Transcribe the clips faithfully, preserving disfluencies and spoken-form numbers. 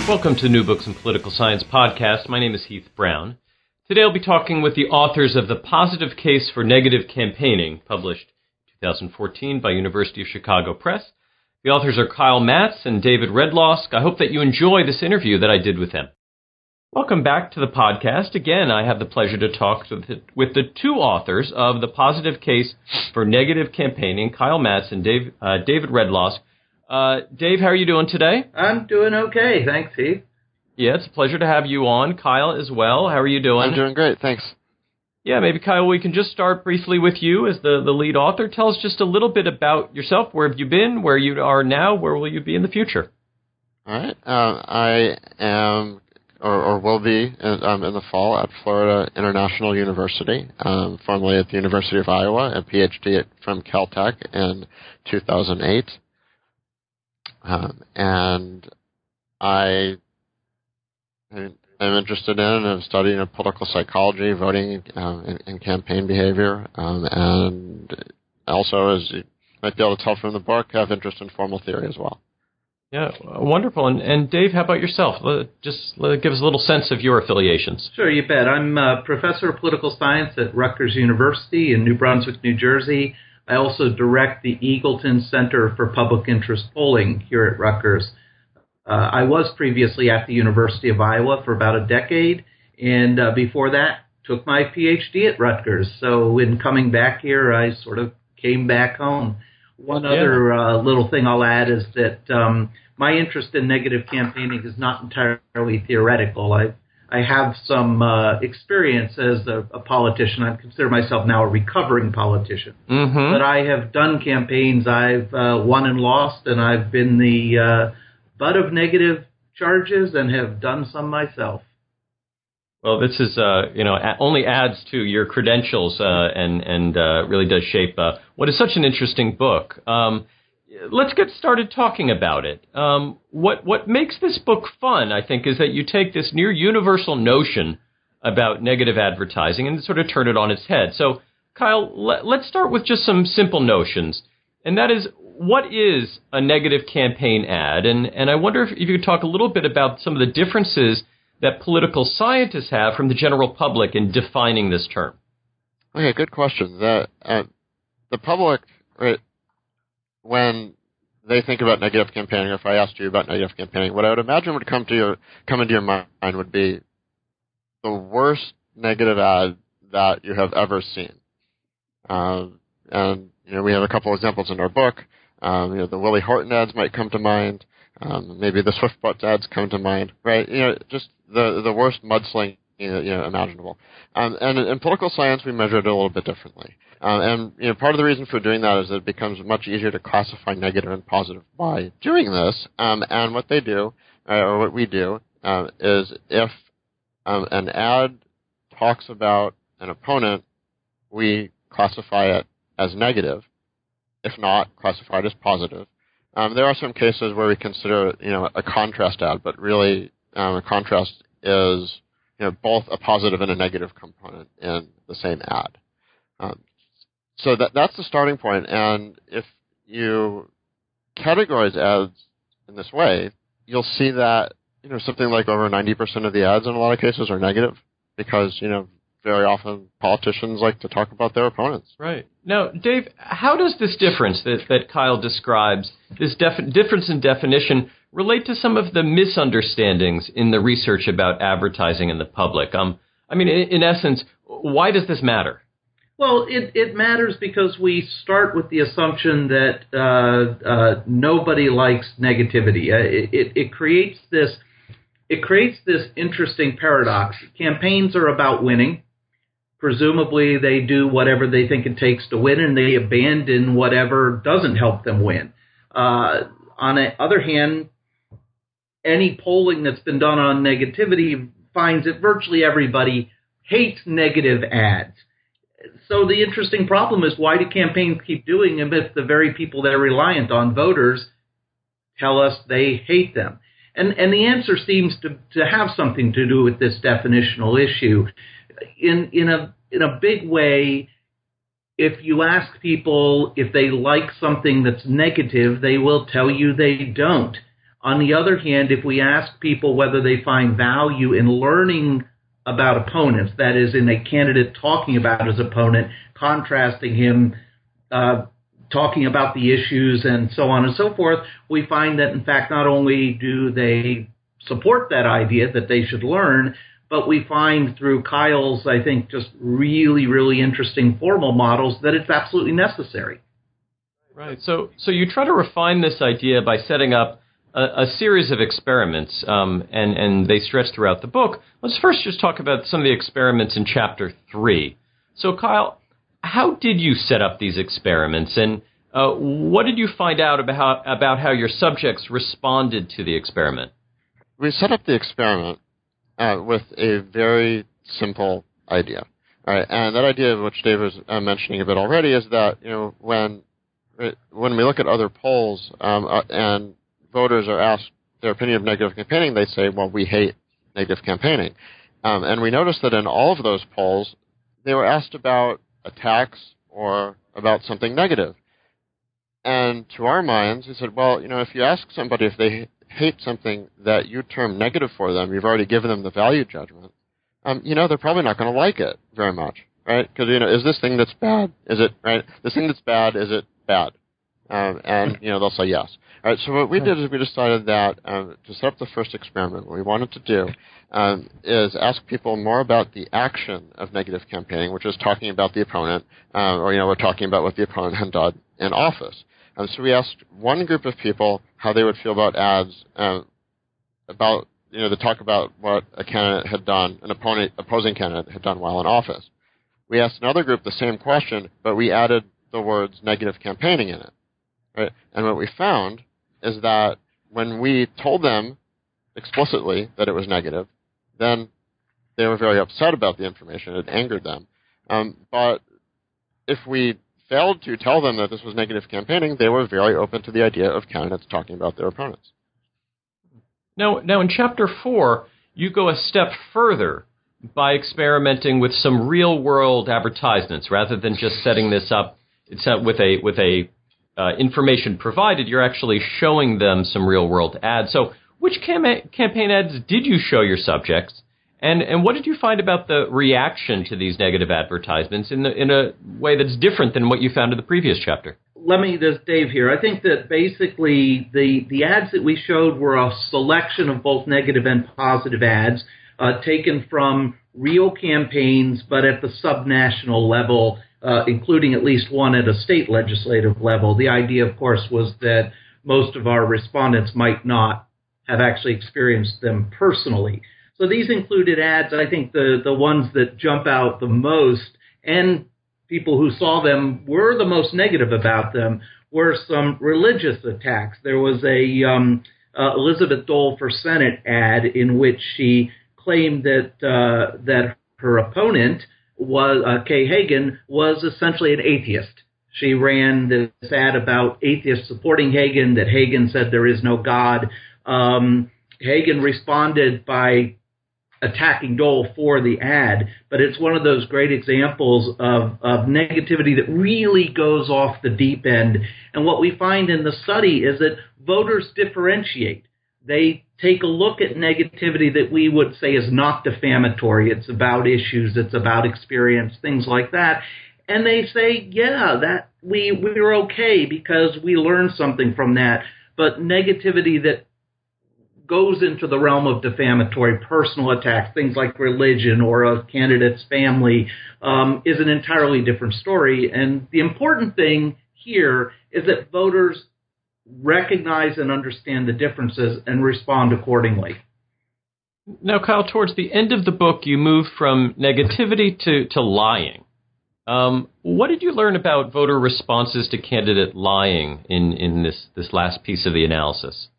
Welcome to New Books in Political Science podcast. My name is Heath Brown. Today I'll be talking with the authors of The Positive Case for Negative Campaigning, published in twenty fourteen by University of Chicago Press. The authors are Kyle Matz and David Redlosk. I hope that you enjoy this interview that I did with them. Welcome back to the podcast. Again, I have the pleasure to talk with the, with the two authors of The Positive Case for Negative Campaigning, Kyle Matz and Dave, uh, David Redlosk. Uh, Dave, how are you doing today? I'm doing okay. Thanks, Heath. Yeah, it's a pleasure to have you on. Kyle as well. How are you doing? I'm doing great. Thanks. Yeah, maybe, Kyle, we can just start briefly with you as the, the lead author. Tell us just a little bit about yourself. Where have you been? Where you are now? Where will you be in the future? All right. Uh, I am, or, or will be, in, um, in the fall at Florida International University, um, formerly at the University of Iowa, a P H D at, from Caltech in two thousand eight. Um, and I am interested in and studying political psychology, voting, uh, and, and campaign behavior, um, and also, as you might be able to tell from the book, have interest in formal theory as well. Yeah, wonderful. And, and Dave, how about yourself? Just give us a little sense of your affiliations. Sure, you bet. I'm a professor of political science at Rutgers University in New Brunswick, New Jersey. I also direct the Eagleton Center for Public Interest Polling here at Rutgers. Uh, I was previously at the University of Iowa for about a decade, and uh, before that, took my P H D at Rutgers. So in coming back here, I sort of came back home. One yeah. other uh, little thing I'll add is that um, my interest in negative campaigning is not entirely theoretical. I I have some uh, experience as a, a politician. I consider myself now a recovering politician. Mm-hmm. But I have done campaigns. I've uh, won and lost, and I've been the uh, butt of negative charges and have done some myself. Well, this is, uh, you know, only adds to your credentials uh, and, and uh, really does shape uh, what is such an interesting book. Um, let's get started talking about it. Um, what what makes this book fun, I think, is that you take this near universal notion about negative advertising and sort of turn it on its head. So, Kyle, let, let's start with just some simple notions, and that is, what is a negative campaign ad? And, and I wonder if, if you could talk a little bit about some of the differences that political scientists have from the general public in defining this term. Okay, good question. The, uh, the public, right, when they think about negative campaigning, or if I asked you about negative campaigning, what I would imagine would come to your come into your mind would be the worst negative ad that you have ever seen. Uh, and you know, we have a couple examples in our book. Um, you know, the Willie Horton ads might come to mind. Um, maybe the SwiftButts ads come to mind. Right? You know, just the the worst mudslinging you know, you know imaginable. Um, and in, in political science, we measure it a little bit differently. Um, and you know, part of the reason for doing that is that it becomes much easier to classify negative and positive by doing this. Um, and what they do, uh, or what we do, uh, is if um, an ad talks about an opponent, we classify it as negative. If not, classify it as positive. Um, there are some cases where we consider, you know, a contrast ad, but really um, a contrast is, you know, both a positive and a negative component in the same ad. Um, so that that's the starting point, and if you categorize ads in this way, you'll see that, you know, something like over ninety percent of the ads in a lot of cases are negative because, you know, very often politicians like to talk about their opponents. Right. Now, Dave, how does this difference that, that Kyle describes, this def- difference in definition, relate to some of the misunderstandings in the research about advertising in the public? Um, I mean, in, in essence, why does this matter? Well, it, it matters because we start with the assumption that uh, uh, nobody likes negativity. Uh, it, it, it creates this it creates this interesting paradox. Campaigns are about winning. Presumably, they do whatever they think it takes to win, and they abandon whatever doesn't help them win. Uh, on the other hand, any polling that's been done on negativity finds that virtually everybody hates negative ads. So the interesting problem is, why do campaigns keep doing them if the very people they're reliant on, voters, tell us they hate them? And and the answer seems to, to have something to do with this definitional issue. In in a in a big way, if you ask people if they like something that's negative, they will tell you they don't. On the other hand, if we ask people whether they find value in learning about opponents, that is, in a candidate talking about his opponent, contrasting him, uh, talking about the issues, and so on and so forth, we find that, in fact, not only do they support that idea that they should learn, but we find through Kyle's, I think, just really, really interesting formal models that it's absolutely necessary. Right. So, so you try to refine this idea by setting up a, a series of experiments, um, and, and they stretch throughout the book. Let's first just talk about some of the experiments in Chapter three. So, Kyle, how did you set up these experiments, and uh, what did you find out about how, about how your subjects responded to the experiment? We set up the experiment uh, with a very simple idea. All right, and that idea, which Dave was uh, mentioning a bit already, is that you know when when we look at other polls um, uh, and voters are asked their opinion of negative campaigning, they say, well, we hate negative campaigning. Um, and we noticed that in all of those polls, they were asked about attacks or about something negative. And to our minds, we said, well, you know, if you ask somebody if they hate something that you term negative for them, you've already given them the value judgment, um, you know, they're probably not going to like it very much, right? Because, you know, is this thing that's bad? Is it, right? This thing that's bad, is it bad? Um, and, you know, they'll say yes. All right, so what we did is we decided that um, to set up the first experiment, what we wanted to do um, is ask people more about the action of negative campaigning, which is talking about the opponent, uh, or, you know, we're talking about what the opponent had done in office. Um, so we asked one group of people how they would feel about ads, uh, about, you know, to talk about what a candidate had done, an opponent, opposing candidate had done while in office. We asked another group the same question, but we added the words negative campaigning in it. Right? And what we found is that when we told them explicitly that it was negative, then they were very upset about the information. It angered them. Um, but if we failed to tell them that this was negative campaigning, they were very open to the idea of candidates talking about their opponents. Now, now in Chapter four, you go a step further by experimenting with some real-world advertisements rather than just setting this up it's uh, with a with a Uh, information provided. You're actually showing them some real-world ads. So which cam- campaign ads did you show your subjects, and, and what did you find about the reaction to these negative advertisements in, the, in a way that's different than what you found in the previous chapter? Let me, this is Dave here. I think that basically the, the ads that we showed were a selection of both negative and positive ads uh, taken from real campaigns, but at the subnational level, Uh, including at least one at a state legislative level. The idea, of course, was that most of our respondents might not have actually experienced them personally. So these included ads. I think the, the ones that jump out the most, and people who saw them were the most negative about them, were some religious attacks. There was a um, uh, Elizabeth Dole for Senate ad in which she claimed that uh, that her opponent was uh, Kay Hagan was essentially an atheist. She ran this ad about atheists supporting Hagan, that Hagan said there is no God. Um, Hagan responded by attacking Dole for the ad, but it's one of those great examples of, of negativity that really goes off the deep end. And what we find in the study is that voters differentiate. They take a look at negativity that we would say is not defamatory. It's about issues. It's about experience, things like that. And they say, yeah, that we, we're okay because we learned something from that. But negativity that goes into the realm of defamatory personal attacks, things like religion or a candidate's family, um, is an entirely different story. And the important thing here is that voters recognize and understand the differences and respond accordingly. Now, Kyle, towards the end of the book, you move from negativity to, to lying. Um, what did you learn about voter responses to candidate lying in, in this, this last piece of the analysis?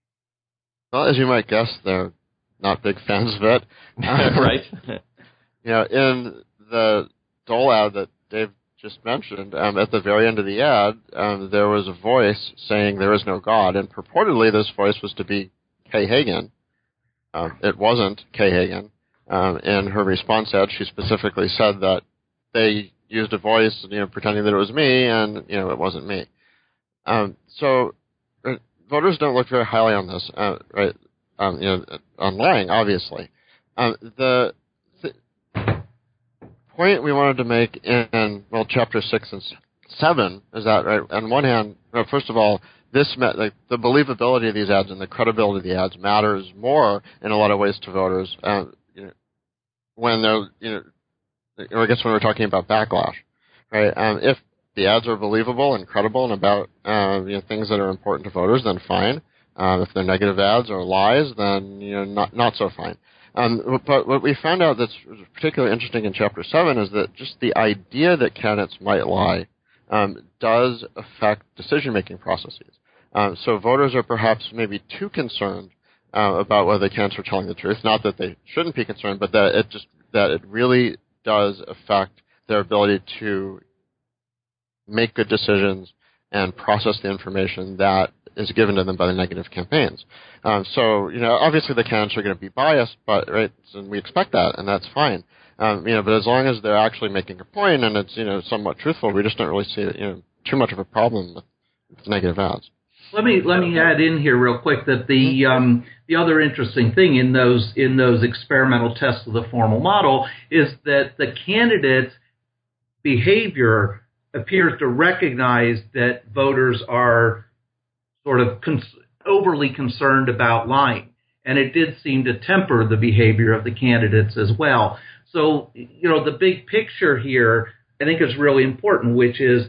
Well, as you might guess, they're not big fans of it. Right. You know, in the Dole ad that Dave just mentioned, um, at the very end of the ad, um, there was a voice saying there is no God, and purportedly this voice was to be Kay Hagan. Um, it wasn't Kay Hagan. Um, in her response ad, she specifically said that they used a voice, you know, pretending that it was me, and, you know, it wasn't me. Um, so voters don't look very highly on this, uh, right? Um, you know, on lying, obviously. Um, the th- point we wanted to make in, well, chapter six and seven is that, right, on one hand, well, first of all, this like the believability of these ads and the credibility of the ads matters more in a lot of ways to voters. Uh, you know, when they're, you know, or I guess when we're talking about backlash, right? Um, if the ads are believable and credible and about uh, you know, things that are important to voters, then fine. Um, if they're negative ads or lies, then you know not not so fine. Um, but what we found out that's particularly interesting in Chapter seven is that just the idea that candidates might lie um, does affect decision-making processes. Um, so voters are perhaps maybe too concerned uh, about whether candidates are telling the truth. Not that they shouldn't be concerned, but that it just that it really does affect their ability to make good decisions and process the information that is given to them by the negative campaigns. Um, so, you know, obviously the candidates are going to be biased, but right, and we expect that, and that's fine. Um, you know, but as long as they're actually making a point and it's, you know, somewhat truthful, we just don't really see, you know, too much of a problem with, with negative ads. Let me let me add in here real quick that the um, the other interesting thing in those in those experimental tests of the formal model is that the candidate's behavior appears to recognize that voters are sort of cons- overly concerned about lying, and it did seem to temper the behavior of the candidates as well. So, you know, the big picture here I think is really important, which is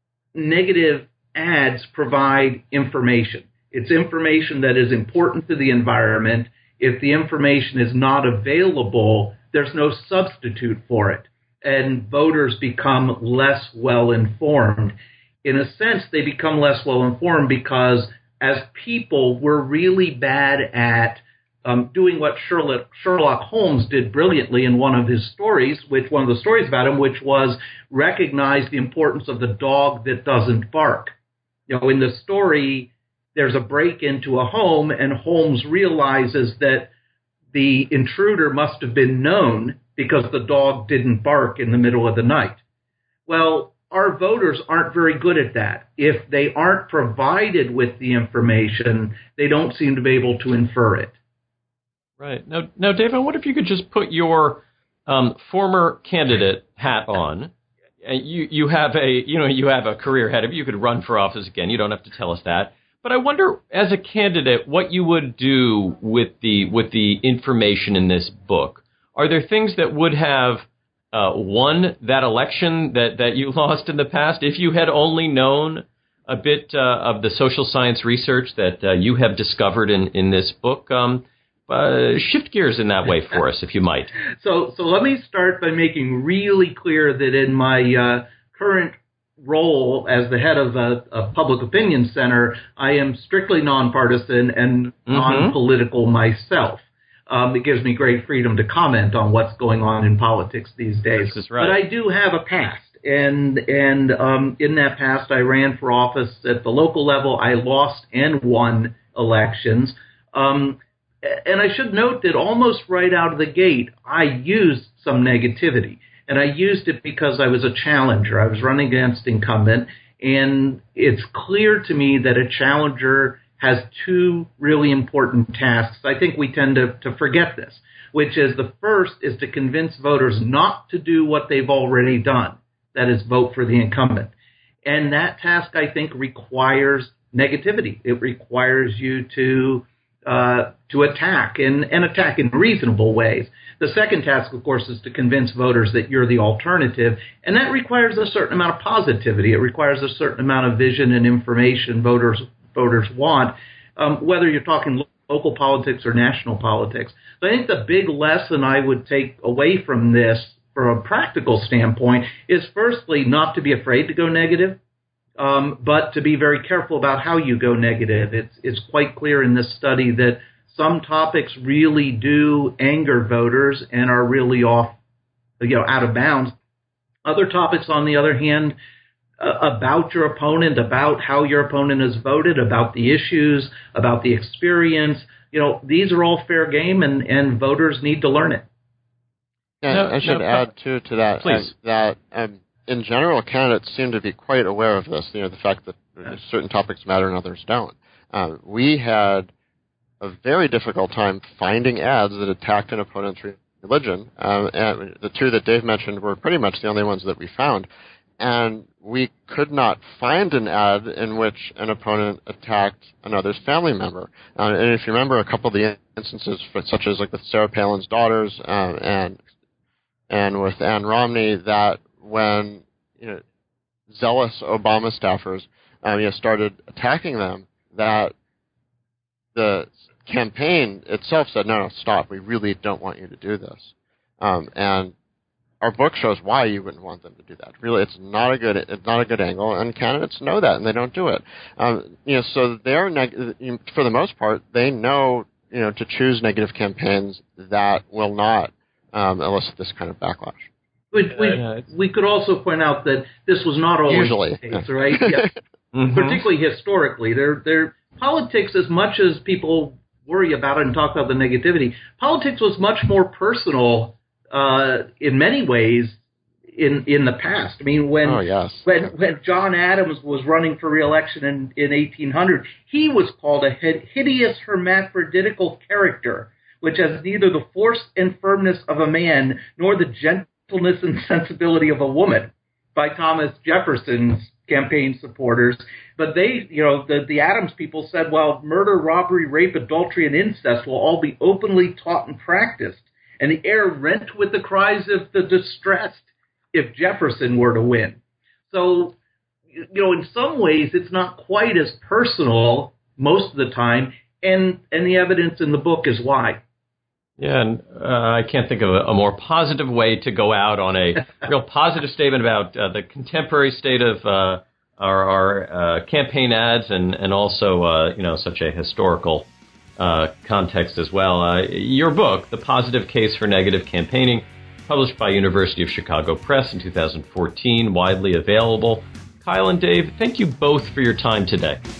negative ads provide information. It's information that is important to the environment. If the information is not available, there's no substitute for it, and voters become less well-informed. In a sense, they become less well-informed because as people, we're really bad at um, doing what Sherlock, Sherlock Holmes did brilliantly in one of his stories, which one of the stories about him, which was recognize the importance of the dog that doesn't bark. You know, in the story, there's a break into a home, and Holmes realizes that the intruder must have been known because the dog didn't bark in the middle of the night. Well, our voters aren't very good at that. If they aren't provided with the information, they don't seem to be able to infer it. Right. Now, now, Dave, I wonder if you could just put your um, former candidate hat on. You you have a you know you have a career ahead of you. You could run for office again. You don't have to tell us that. But I wonder, as a candidate, what you would do with the with the information in this book. Are there things that would have uh, won that election that, that you lost in the past if you had only known a bit uh, of the social science research that uh, you have discovered in, in this book? Um, uh, shift gears in that way for us, if you might. So, so let me start by making really clear that in my uh, current role as the head of a, a public opinion center, I am strictly nonpartisan and mm-hmm. non-political myself. Um, it gives me great freedom to comment on what's going on in politics these days. This is right. But I do have a past, and and um, in that past, I ran for office at the local level. I lost and won elections. Um, and I should note that almost right out of the gate, I used some negativity. And I used it because I was a challenger. I was running against incumbent. And it's clear to me that a challenger has two really important tasks. I think we tend to, to forget this, which is the first is to convince voters not to do what they've already done. That is, vote for the incumbent. And that task, I think, requires negativity. It requires you to uh, to attack and, and attack in reasonable ways. The second task, of course, is to convince voters that you're the alternative, and that requires a certain amount of positivity. It requires a certain amount of vision and information voters voters want, um, whether you're talking lo- local politics or national politics. So I think the big lesson I would take away from this, from a practical standpoint, is firstly not to be afraid to go negative, um, but to be very careful about how you go negative. It's it's quite clear in this study that some topics really do anger voters and are really off, you know, out of bounds. Other topics, on the other hand, uh, about your opponent, about how your opponent has voted, about the issues, about the experience, you know, these are all fair game, and, and voters need to learn it. Yeah, no, I should no, add, too, to that, please. Um, that um, in general, candidates seem to be quite aware of this, you know, the fact that certain topics matter and others don't. Um, we had a very difficult time finding ads that attacked an opponent's religion. Um, and the two that Dave mentioned were pretty much the only ones that we found. And we could not find an ad in which an opponent attacked another's family member. Uh, and if you remember a couple of the instances, for, such as like with Sarah Palin's daughters um, and and with Ann Romney, that when you know zealous Obama staffers um, you know started attacking them, that the campaign itself said, no, no, stop. We really don't want you to do this. Um, and our book shows why you wouldn't want them to do that. Really, it's not a good, it's not a good angle, and candidates know that, and they don't do it. Um, you know, so they're neg- for the most part, they know, you know, to choose negative campaigns that will not um, elicit this kind of backlash. We, we, uh, we could also point out that this was not always Usually, the case, right? Yeah. Mm-hmm. Particularly historically, they're, they're, politics, as much as people worry about it and talk about the negativity, politics was much more personal uh, in many ways in in the past. I mean, when oh, yes. when when John Adams was running for re-election in, in eighteen hundred, he was called a hideous hermaphroditical character, which has neither the force and firmness of a man nor the gentleness and sensibility of a woman, by Thomas Jefferson's campaign supporters. But they, you know, the, the Adams people said, well, murder, robbery, rape, adultery, and incest will all be openly taught and practiced, and the air rent with the cries of the distressed if Jefferson were to win. So, you know, in some ways, it's not quite as personal most of the time, and, and the evidence in the book is why. Yeah, and uh, I can't think of a, a more positive way to go out on a real positive statement about uh, the contemporary state of uh, our, our uh, campaign ads, and and also uh, you know such a historical uh, context as well. Uh, your book, The Positive Case for Negative Campaigning, published by University of Chicago Press in two thousand fourteen, widely available. Kyle and Dave, thank you both for your time today.